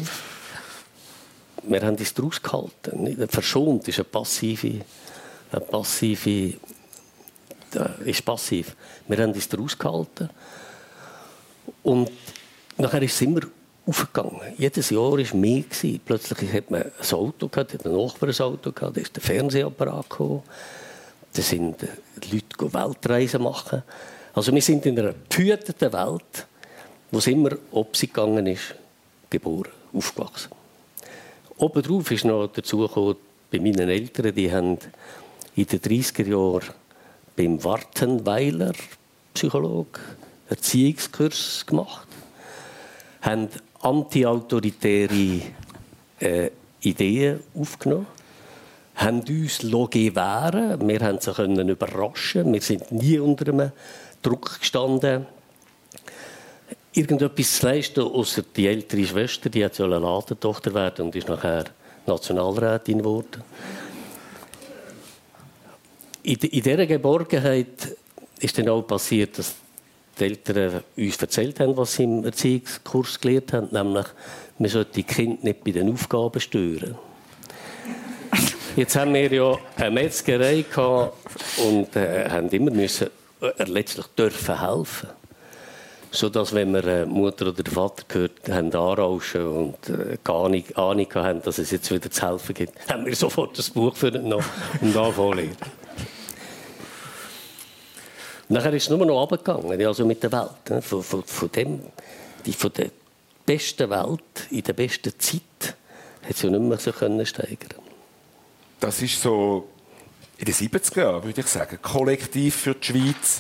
Wir haben uns daraus gehalten. Verschont ist passiv. Wir haben uns daraus gehalten. Und nachher ist es immer aufgegangen. Jedes Jahr war mehr. Plötzlich hat man ein Auto gehabt, hat ein Nachbar ein Auto gehabt, da ist der Fernsehapparat gekommen. Da sind die Leute Weltreisen machen. Also wir sind in einer behüteten Welt, wo es immer ob sie gegangen ist, geboren, aufgewachsen. Obendrauf ist noch dazu gekommen, bei meinen Eltern, die haben in den 30er Jahren beim Wartenweiler Psychologe Erziehungskurs gemacht, haben antiautoritäre Ideen aufgenommen, haben uns gewähren, wir haben sie können überraschen, wir sind nie unter einem Druck gestanden, irgendetwas zu leisten, ausser die ältere Schwester, die hat eine Ladentochter werden und ist nachher Nationalrätin geworden. In dieser Geborgenheit ist dann auch passiert, dass die Eltern uns erzählt haben, was sie im Erziehungskurs gelernt haben, nämlich, man sollte die Kinder nicht bei den Aufgaben stören. Jetzt haben wir ja eine Metzgerei gehabt und haben immer müssen, letztlich dürfen helfen. Sodass, wenn wir Mutter oder Vater gehört haben, anrauschen und keine Ahnung haben, dass es jetzt wieder zu helfen gibt, haben wir sofort das Buch für ihn genommen und angefangen. Nachher ist es nur noch runtergegangen, also mit der Welt. Von der besten Welt, in der besten Zeit, hat sie ja nicht mehr so steigern. Das ist so in den 70er Jahren, würde ich sagen, kollektiv für die Schweiz.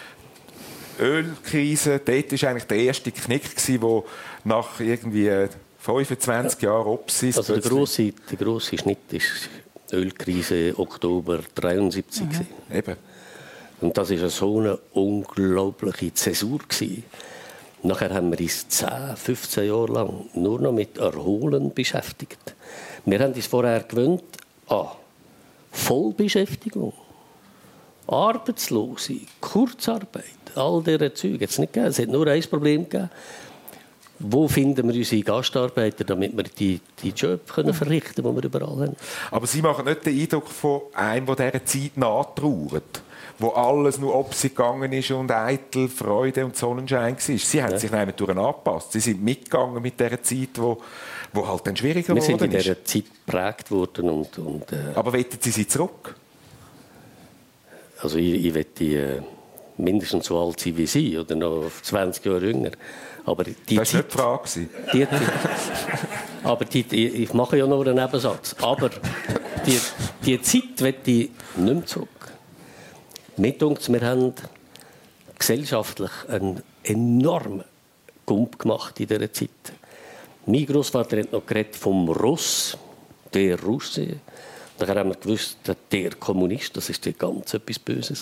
Ölkrise, dort war eigentlich der erste Knick, der nach irgendwie 25 Jahren Opsis... Also der grosse Schnitt ist die Ölkrise Oktober 1973. Eben. Und das war so eine unglaubliche Zäsur. Nachher haben wir uns 10, 15 Jahre lang nur noch mit Erholen beschäftigt. Wir haben uns vorher gewöhnt an Vollbeschäftigung, Arbeitslose, Kurzarbeit, all diese Zeug. Es hat nur ein Problem gegeben. Wo finden wir unsere Gastarbeiter, damit wir die Jobs verrichten können, die wir überall haben? Aber Sie machen nicht den Eindruck von einem, der dieser Zeit nachtrauert, wo alles nur ob sie gegangen ist und eitel Freude und Sonnenschein war. Sie haben sich nämlich angepasst. Sie sind mitgegangen mit dieser Zeit, wo halt dann schwieriger geworden ist. Wir sind in dieser Zeit geprägt worden. Aber wollen Sie zurück? Also ich möchte mindestens so alt sein wie Sie oder noch 20 Jahre jünger. Aber die das war nicht die Frage. Aber ich mache ja nur einen Nebensatz. Aber die Zeit möchte ich nicht mehr zurück. Mir denkt, wir haben gesellschaftlich einen enormen Gump gemacht in dieser Zeit. Mein Großvater hat noch geredet vom Russ, der Russe. Dann haben wir gewusst, der Kommunist, das war ganz etwas Böses.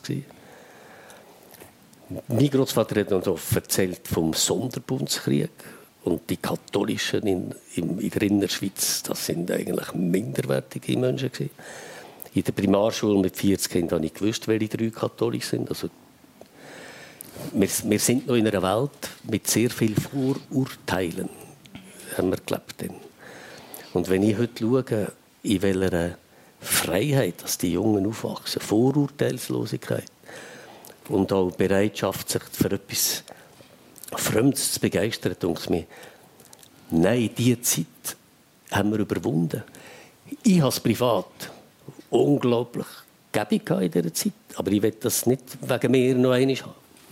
Mein Großvater hat noch erzählt vom Sonderbundskrieg. Und die Katholischen in der Innerschweiz, das sind eigentlich minderwertige Menschen gewesen. In der Primarschule mit 40 Kindern habe ich gewusst, welche 3 katholisch sind. Also, wir sind noch in einer Welt mit sehr vielen Vorurteilen, haben wir gelebt. Und wenn ich heute schaue, in welcher Freiheit, dass die Jungen aufwachsen, Vorurteilslosigkeit und auch Bereitschaft, sich für etwas Fremdes zu begeistern, denke ich mir, nein, diese Zeit haben wir überwunden. Ich habe es privat unglaublich gäbig in dieser Zeit, aber ich will das nicht wegen mir noch einmal haben.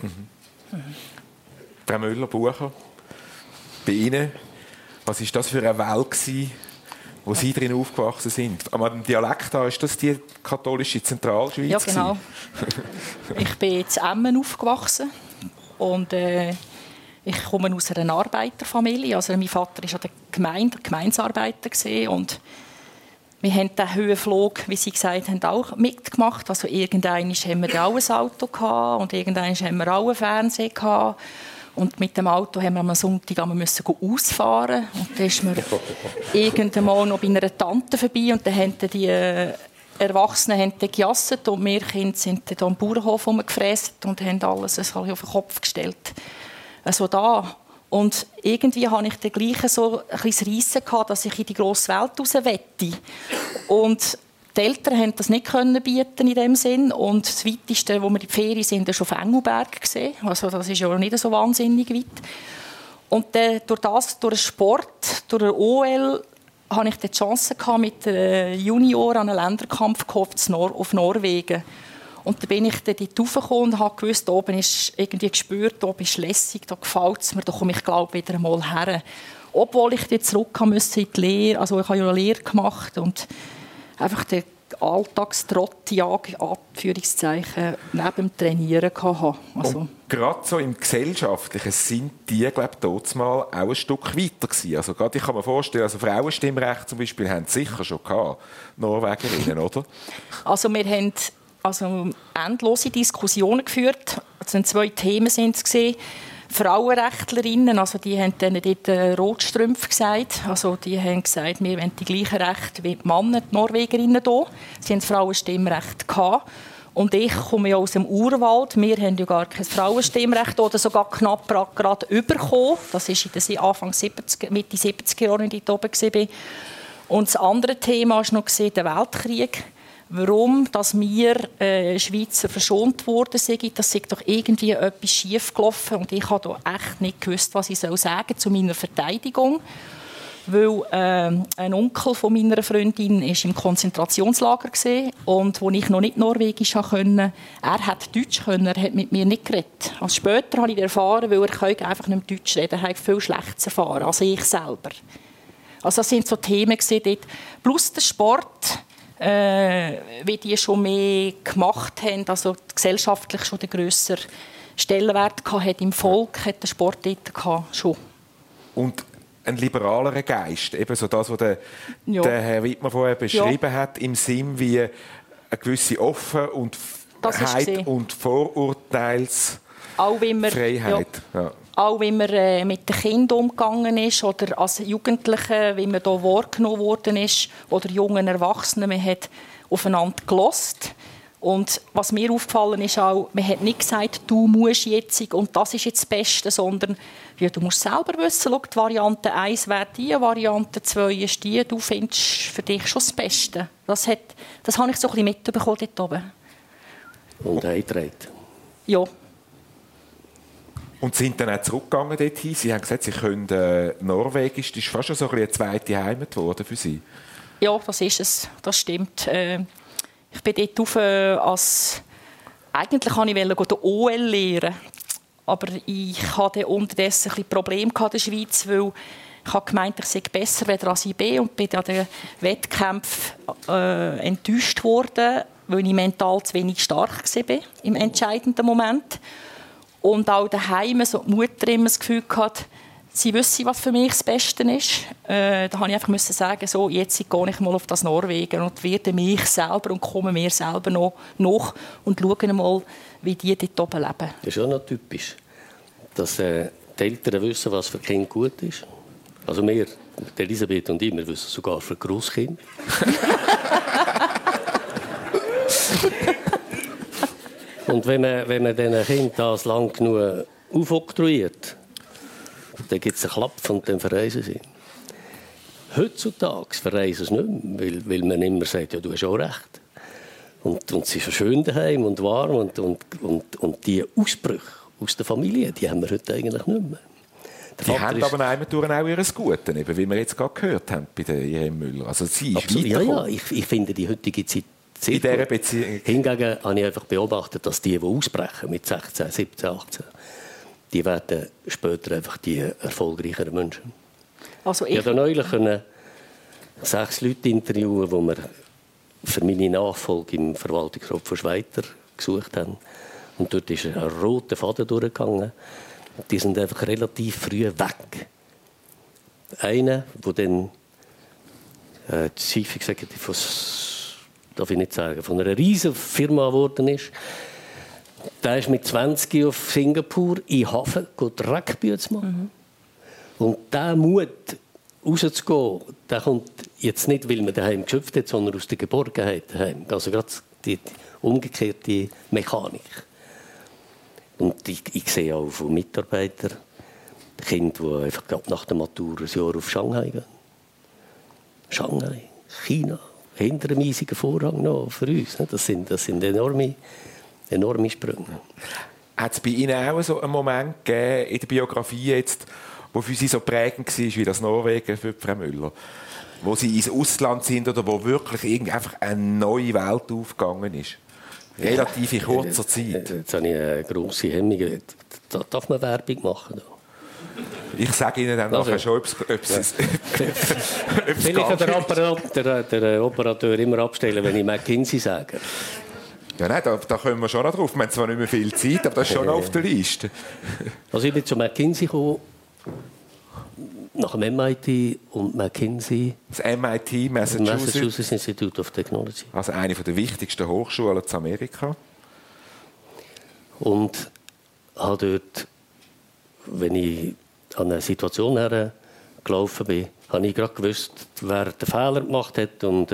Frau Müller-Bucher, bei Ihnen, was war das für eine Welt, wo Sie drin aufgewachsen sind? Am Dialekt ist das die katholische Zentralschweiz? Ja, genau. Ich bin in Emmen aufgewachsen und ich komme aus einer Arbeiterfamilie. Also mein Vater war an der Gemeindearbeiter und Wir haben den Höhenflug, wie Sie gesagt haben, auch mitgemacht. Also irgendwann haben wir auch ein Auto gehabt und irgendwann haben wir auch einen Fernseher gehabt. Und mit dem Auto haben wir am Sonntag ausfahren. Und dann ist man irgendwann noch bei einer Tante vorbei und dann haben die Erwachsenen haben gejasset und wir Kinder sind dann am Bauernhof rumgefräst und haben alles auf den Kopf gestellt. Also da. Und irgendwie hatte ich dann gleich so ein bisschen Reissen gehabt, dass ich in die grosse Welt raus wette. Und die Eltern konnten das nicht bieten in dem Sinn. Und das Weiteste, wo wir in die Ferien sind, war schon auf Engelberg gesehen. Also das ist ja nicht so wahnsinnig weit. Und dann, durch den Sport, durch den OL, hatte ich die Chance gehabt, mit den Junioren an einen Länderkampf auf Norwegen. Und dann bin ich dort raufgekommen und habe gewusst, da oben ist irgendwie gespürt, da oben ist lässig, da gefällt es mir, da komme ich, glaube ich, wieder einmal her. Obwohl ich dort zurück musste in die Lehre, also ich habe ja eine Lehre gemacht und einfach den Alltagstrott, Anführungszeichen, neben dem Trainieren hatte. Also. Und gerade so im Gesellschaftlichen sind die, glaube ich, damals auch ein Stück weiter gewesen. Also gerade, ich kann mir vorstellen, also Frauenstimmrecht zum Beispiel haben sie sicher schon gehabt, Norwegerinnen, oder? Also wir haben endlose Diskussionen geführt. Es sind 2 Themen sind es. Frauenrechtlerinnen, also die haben dann dort Rotstrümpf gesagt. Also die haben gesagt, wir wollen die gleichen Rechte wie die Männer, die Norwegerinnen hier. Sie haben das Frauenstimmrecht gehabt. Und ich komme ja aus dem Urwald. Wir haben ja gar kein Frauenstimmrecht oder sogar knapp gerade bekommen. Das war in den Anfang 70, Mitte 70er Jahren, als ich dort oben war. Und das andere Thema war noch der Weltkrieg. Warum dass wir Schweizer verschont worden sind, das ist doch irgendwie etwas schief gelaufen und ich habe da echt nicht gewusst, was ich sagen soll zu meiner Verteidigung, weil ein Onkel von meiner Freundin ist im Konzentrationslager gewesen, und wo ich noch nicht Norwegisch konnte, er hat Deutsch können, er hat mit mir nicht geredet. Also später habe ich erfahren, weil er einfach nicht mehr Deutsch reden, er hat viel Schlechtes erfahren als ich selber. Also das sind so Themen dort. Plus der Sport. Wie die schon mehr gemacht haben, also gesellschaftlich schon den grösseren Stellenwert hat im Volk, hat der Sport dort schon. Und ein liberalerer Geist, eben so das, was der Herr Wittmann vorher beschrieben hat, im Sinn wie eine gewisse Offenheit und Vorurteilsfreiheit. Auch wie man mit den Kindern umgegangen ist oder als Jugendliche, wie man hier wahrgenommen worden ist oder jungen Erwachsenen, man hat aufeinander gehört. Und was mir aufgefallen ist auch, man hat nicht gesagt, du musst jetzt und das ist jetzt das Beste, sondern ja, du musst selber wissen, schau, die Variante 1 wäre die, Variante 2 ist die, du findest für dich schon das Beste. Das habe ich so ein bisschen mitbekommen dort oben. Und eingetragen. Ja. Und sind dann auch zurückgegangen dorthin. Sie haben gesagt, Sie können Norwegisch. Das ist fast schon so eine zweite Heimat geworden für Sie. Ja, das ist es. Das stimmt. Ich bin dort rauf, eigentlich wollte ich den OL lernen. Aber ich hatte unterdessen ein Problem in der Schweiz, weil ich habe gemeint, ich sei besser als ich bin und bin an den Wettkämpfen enttäuscht worden, weil ich mental zu wenig stark war im entscheidenden Moment. Und auch daheim so die Mutter immer das Gefühl gehabt, sie wüsste, was für mich das Beste ist. Da musste ich einfach sagen, so, jetzt gehe ich mal auf das Norwegen und werde mich selber und komme mir selber noch nach und schaue mal, wie die dort oben leben. Das ist auch noch typisch, dass die Eltern wissen, was für Kind gut ist. Also wir, Elisabeth und ich, wir wissen sogar für Grosskinder. Und wenn man diesen Kindern das lang genug aufoktroyiert, dann gibt es einen Klapp und dann verreisen sie. Heutzutage verreisen sie nicht mehr, weil man immer sagt, ja, du hast auch recht. Und sie ist schön daheim und warm und die Ausbrüche aus der Familie, die haben wir heute eigentlich nicht mehr. Die haben aber auch ihr Gute, wie wir jetzt gerade gehört haben bei der Irene Müller. Also sie ist ja, ich finde die heutige Zeit in dieser Beziehung. Hingegen habe ich einfach beobachtet, dass die ausbrechen mit 16, 17, 18, die werden später einfach die erfolgreicheren Menschen. Also ich habe neulich 6 Leute interviewen, die wir für meine Nachfolge im Verwaltungsrat von Schweiter gesucht haben. Und dort ist ein roter Faden durchgegangen. Die sind einfach relativ früh weg. Einer, der dann Chief Executive darf ich nicht sagen, von einer riesen Firma geworden ist. Der ist mit 20 auf Singapur in Hafen Rugby zu machen. Und der Mut, rauszugehen, der kommt jetzt nicht, weil man daheim geschöpft hat, sondern aus der Geborgenheit daheim. Also gerade die umgekehrte Mechanik. Und ich sehe auch von Mitarbeitern, Kinder, die einfach nach der Matur ein Jahr auf Shanghai gehen. Shanghai, China, hinter einem riesigen Vorrang noch für uns. Das sind enorme Sprünge. Hat es bei Ihnen auch so einen Moment gegeben in der Biografie jetzt, wo für Sie so prägend war wie das Norwegen für Frau Müller? Wo Sie ins Ausland sind oder wo wirklich irgendwie einfach eine neue Welt aufgegangen ist? Relativ in kurzer Zeit. Jetzt habe ich eine grosse Hemmung. Da darf man Werbung machen? Ich sage Ihnen dann nachher schon, ob es Vielleicht kann der Operateur immer abstellen, wenn ich McKinsey sage. Ja, nein, da kommen wir schon noch drauf. Wir haben zwar nicht mehr viel Zeit, aber das ist schon noch auf der Liste. Also ich bin zu McKinsey gekommen, nach dem MIT und McKinsey. Das MIT, Massachusetts Institute of Technology. Also eine der wichtigsten Hochschulen in Amerika. Und habe dort, wenn ich an eine Situation hergelaufen bin, habe ich gerade gewusst, wer den Fehler gemacht hat und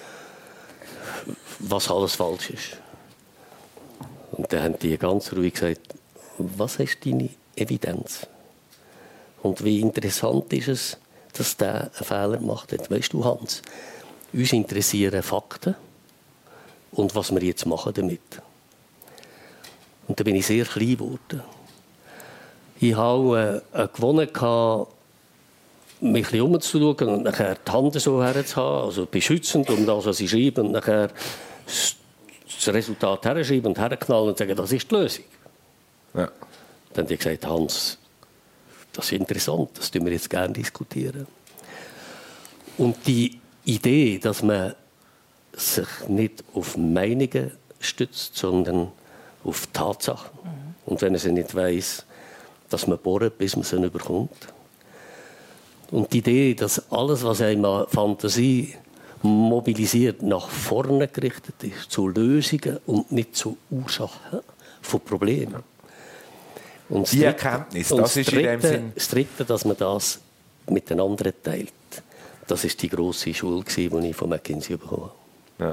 was alles falsch ist. Und dann haben die ganz ruhig gesagt, was ist deine Evidenz? Und wie interessant ist es, dass der einen Fehler gemacht hat. Weißt du, Hans, uns interessieren Fakten und was wir jetzt machen damit. Und da bin ich sehr klein geworden. Ich habe gewonnen, mich ein bisschen umzuschauen und nachher die Hand so herzuhaben, also beschützend um das, was ich schreibe, und nachher das Resultat herschreiben und herknallen und sagen, das ist die Lösung. Ja. Dann haben die gesagt, Hans, das ist interessant, das diskutieren wir jetzt gerne diskutieren. Und die Idee, dass man sich nicht auf Meinungen stützt, sondern auf Tatsachen. Und wenn man sie nicht weiss, dass man bohrt, bis man sie überkommt. Und die Idee, dass alles, was einem Fantasie mobilisiert, nach vorne gerichtet ist, zu Lösungen und nicht zu Ursachen von Problemen. Und die Erkenntnis, das ist in dem Sinn... Das Dritte, dass man das mit den anderen teilt, das war die grosse Schule, die ich von McKinsey bekommen habe. Ja.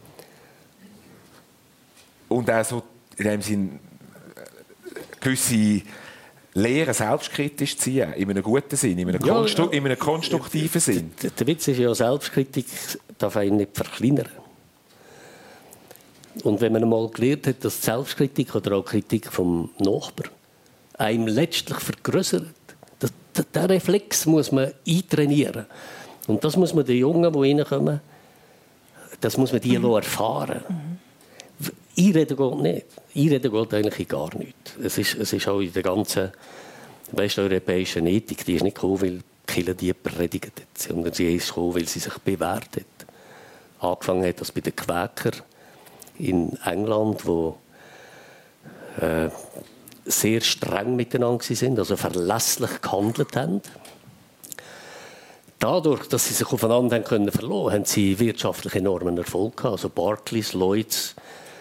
Und auch so in dem Sinn gewisse Lehren selbstkritisch zu sein, in einem guten Sinn, in einem konstruktiven Sinn. Der Witz ist ja, Selbstkritik darf einen nicht verkleinern. Und wenn man einmal gelernt hat, dass Selbstkritik oder auch Kritik vom Nachbarn einem letztlich vergrößert, den Reflex muss man eintrainieren. Und das muss man den Jungen, die reinkommen, das muss man die erfahren. Einreden geht nicht. Einreden geht eigentlich gar nicht. Es ist auch in der ganzen westeuropäischen Ethik, die ist nicht gekommen, weil die Kirche die predigt hat, sondern sie ist gekommen, weil sie sich bewährt hat. Angefangen hat das bei den Quäker in England, wo sehr streng miteinander sind, also verlässlich gehandelt haben. Dadurch, dass sie sich aufeinander verlassen konnten, haben sie wirtschaftlich enormen Erfolg gehabt. Also Barclays, Lloyds,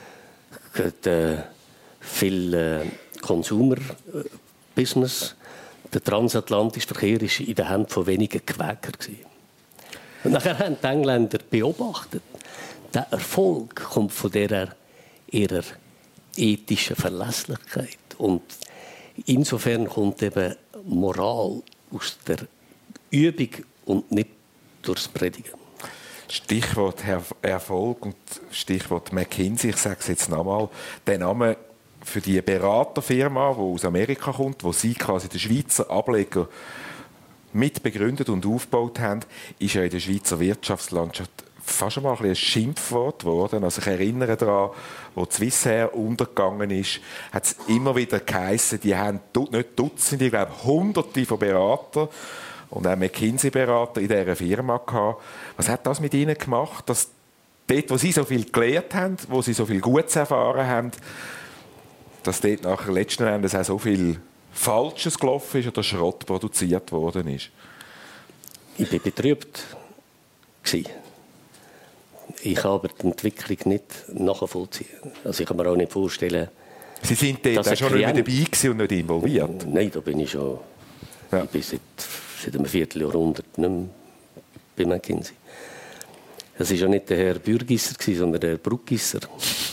viel Consumer-Business. Der transatlantische Verkehr war in den Händen von wenigen Quäker. Und nachher haben die Engländer beobachtet, der Erfolg kommt von ihrer ethischen Verlässlichkeit. Und insofern kommt eben Moral aus der Übung und nicht durchs Predigen. Stichwort Erfolg und Stichwort McKinsey, ich sage es jetzt nochmal, der Name für die Beraterfirma, die aus Amerika kommt, wo Sie quasi den Schweizer Ableger mitbegründet und aufgebaut haben, ist ja in der Schweizer Wirtschaftslandschaft fast schon mal ein Schimpfwort geworden. Also ich erinnere daran, wo Swissair untergegangen ist, hat es immer wieder geheissen, die haben nicht Dutzende, ich glaube Hunderte von Beratern und auch McKinsey-Berater in dieser Firma gehabt. Was hat das mit Ihnen gemacht, dass dort, wo Sie so viel gelernt haben, wo Sie so viel Gutes erfahren haben, dass dort nachher letzten Endes auch so viel Falsches gelaufen ist oder Schrott produziert worden ist? Ich war betrübt Ich kann aber die Entwicklung nicht nachvollziehen. Also ich kann mir auch nicht vorstellen... Sie sind dort auch schon nicht mehr dabei gewesen und nicht involviert? Nein, da bin ich schon... Ja. Ich bin seit einem Vierteljahrhundert nicht mehr bei McKinsey. Es war ja nicht der Herr Bürgisser, sondern der Herr Bruckgisser.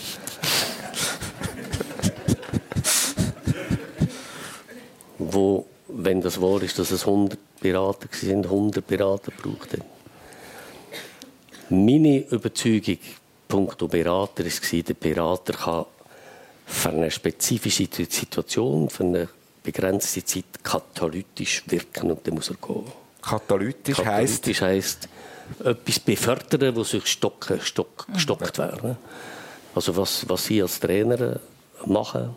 Wo, wenn das wahr ist, dass es 100 Berater waren, 100 Berater brauchten. Meine Überzeugung punkto Berater war, der Berater kann für eine spezifische Situation, für eine begrenzte Zeit katalytisch wirken und dann muss er gehen. Katalytisch heisst etwas befördern, das sich gestockt wäre. Also was Sie als Trainer machen.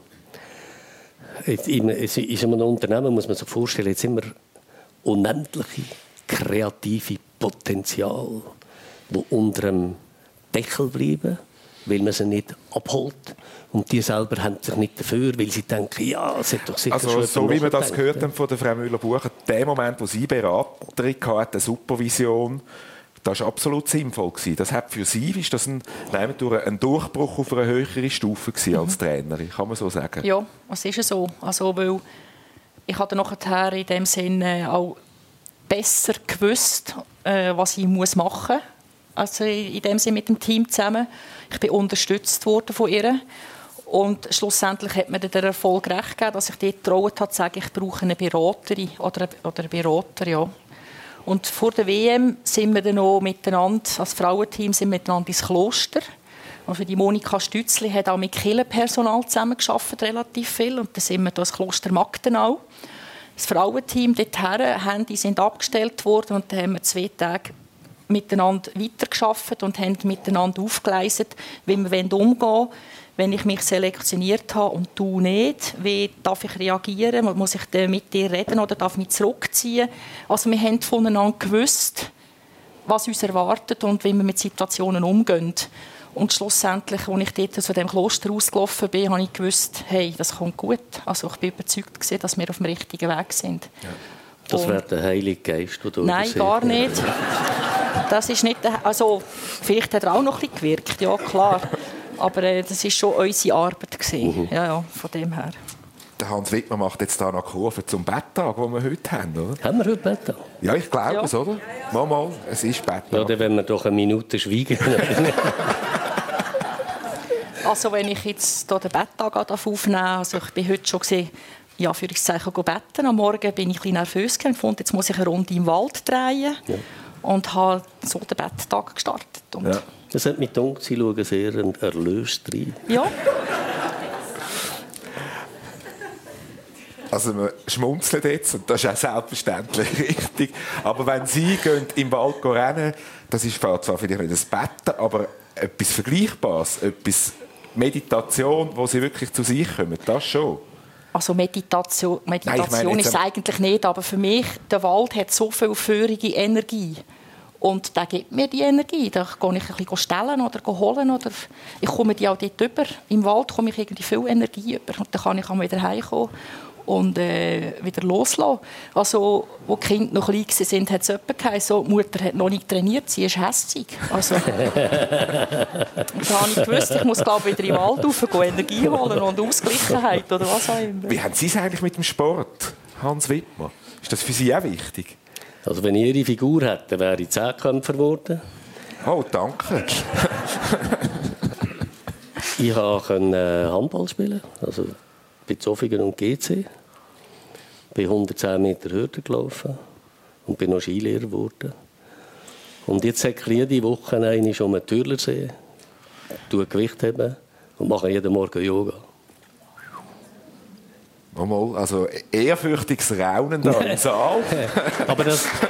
In einem Unternehmen muss man sich vorstellen, jetzt immer unendliche kreative Potenzial, die unter dem Deckel bleiben, weil man sie nicht abholt. Und die selber haben sich nicht dafür, weil sie denken, ja, es hat doch sicher also, so wie wir das gehört haben von der Frau Müller-Bucher, der Moment, wo sie Beraterin hatte, eine Supervision, das war absolut sinnvoll. Das hat für Sie ist das ein Durchbruch auf eine höhere Stufe als Trainerin, kann man so sagen? Ja, es ist so. Also, weil ich hatte nachher in dem Sinne auch besser gewusst, was ich machen muss. Also in dem Sinne mit dem Team zusammen. Ich bin unterstützt worden von ihr. Und schlussendlich hat mir der Erfolg recht gegeben, dass ich dort getraut habe, zu sagen, ich brauche eine Beraterin oder einen Berater. Ja. Und vor der WM sind wir dann noch miteinander, als Frauenteam, sind wir miteinander ins Kloster. Also die Monika Stützli hat auch mit Kirchenpersonal zusammengearbeitet, relativ viel. Und dann sind wir da ins Kloster Magdenau. Das Frauenteam dorthin, die sind abgestellt worden und dann haben wir 2 Tage miteinander weitergearbeitet und haben miteinander aufgeleistet, wie wir umgehen wollen. Wenn ich mich selektioniert habe und du nicht, wie darf ich reagieren? Muss ich mit dir reden oder darf ich mich zurückziehen? Also wir haben voneinander gewusst, was uns erwartet und wie wir mit Situationen umgehen. Und schlussendlich, als ich dort zu dem Kloster ausgelaufen bin, habe ich gewusst, hey, das kommt gut. Also ich bin überzeugt, dass wir auf dem richtigen Weg sind. Ja. Das wäre der Heilige Geist, der nein, gar nicht. Das ist nicht also, vielleicht hat er auch noch ein bisschen gewirkt, ja klar. Aber das war schon unsere Arbeit. Ja, von dem her. Der Hans Wittmer macht jetzt hier noch Kurve zum Betttag, den wir heute haben, oder? Haben wir heute Betttag? Ja, ich glaube es, oder? Mal, es ist Betttag. Ja, dann werden wir doch eine Minute schweigen. Also wenn ich jetzt hier den Betttag aufnehmen darf, also ich bin heute schon gesehen, ja, für betten. Am Morgen bin ich ein bisschen nervös und fand, jetzt muss ich eine Runde im Wald drehen. Ja. Und habe so den Betttag gestartet. Und ja. Das hat mich gedacht, Sie schauen sehr erlöst rein. Ja. Also wir schmunzeln jetzt, und das ist auch selbstverständlich richtig. Aber wenn Sie gehen im Wald rennen, das ist zwar vielleicht nicht das Betten, aber etwas Vergleichbares, etwas Meditation, wo Sie wirklich zu sich kommen, das schon. Also Meditation ist es eigentlich nicht, aber für mich, der Wald hat so viel feurige Energie. Und der gibt mir die Energie. Da gehe ich ein bisschen stellen oder holen. Oder ich komme die auch dort über. Im Wald komme ich irgendwie viel Energie über. Und dann kann ich auch wieder heimkommen und wieder loslassen. Also, als die Kinder noch klein waren, hat es jemand gesagt, so, die Mutter hat noch nicht trainiert, sie ist hässig. Also, und da habe ich gewusst, ich muss glaube wieder in den Wald rauf, Energie holen und Ausgleichheit oder was auch immer. Wie haben Sie es eigentlich mit dem Sport, Hans Wittmer? Ist das für Sie auch wichtig? Also wenn ich Ihre Figur hätte, wäre ich Zehnkämpfer geworden. Oh, danke. Ich konnte Handball spielen, also bei Zofingen und GC. Bin 110 Meter Hürde gelaufen und bin noch Skilehrer geworden. Und jetzt hat jede Woche eine schon einen Türlersee, tue Gewicht heben und mache jeden Morgen Yoga. Mal, also ehrfürchtiges Raunen da im Saal. Aber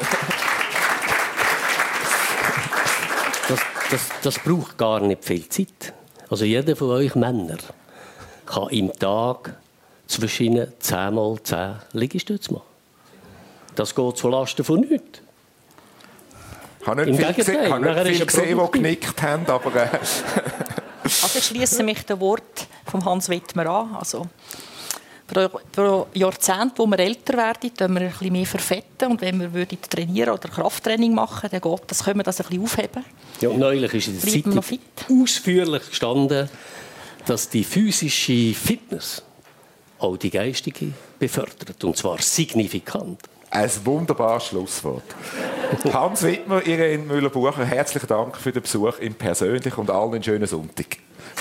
das braucht gar nicht viel Zeit. Also jeder von euch Männer kann im Tag zwischen ihnen 10 mal 10 Liegestütze machen. Das geht zulasten von nichts. Ich habe nicht viel gesehen, die genickt haben, aber... Also ich schliesse mich dem Wort von Hans Wittmer an. Also, pro Jahrzehnt, wo wir älter werden, wir ein bisschen mehr verfetten. Und wenn wir trainieren oder Krafttraining machen, dann können wir das ein bisschen aufheben. Ja, und neulich ist in der Zeitung ausführlich gestanden, dass die physische Fitness auch die geistige befördert, und zwar signifikant. Ein wunderbares Schlusswort. Hans Wittmer, Irene Müller-Bucher, herzlichen Dank für den Besuch im Persönlich und allen einen schönen Sonntag.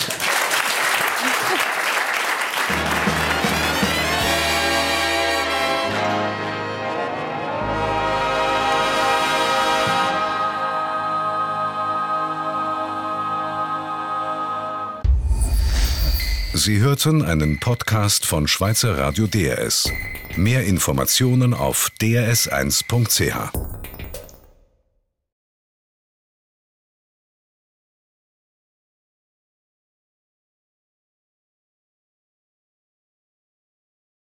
Sie hörten einen Podcast von Schweizer Radio DRS. Mehr Informationen auf drs1.ch.